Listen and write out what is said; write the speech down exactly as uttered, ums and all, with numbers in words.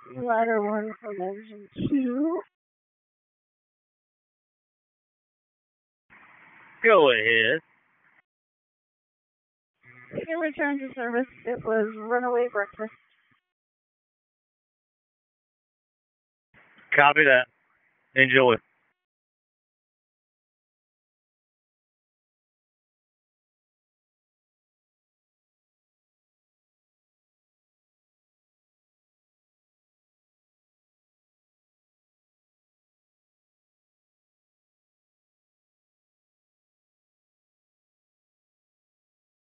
Ladder one from engine two. Go ahead. In return to service, it was runaway breakfast. Copy that. Enjoy.